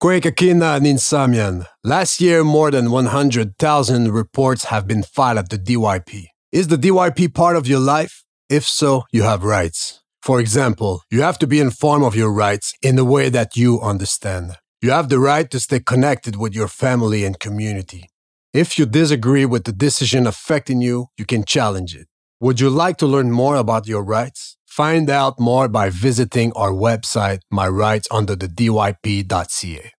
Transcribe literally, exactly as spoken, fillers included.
Kwek Akina Ninsamian. Last year, more than one hundred thousand reports have been filed at the D Y P. Is the D Y P part of your life? If so, you have rights. For example, you have to be informed of your rights in a way that you understand. You have the right to stay connected with your family and community. If you disagree with the decision affecting you, you can challenge it. Would you like to learn more about your rights? Find out more by visiting our website, my rights under the D Y P dot C A.